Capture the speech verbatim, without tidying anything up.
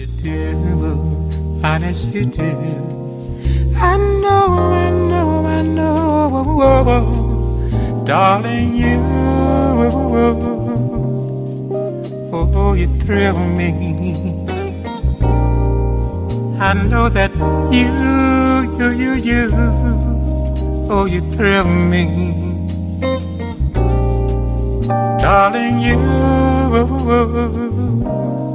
you do, honest you do. I know, I know, I know, darling, you, oh, you thrill me. I know that you, you, you, you, oh, you thrill me. Darling, you,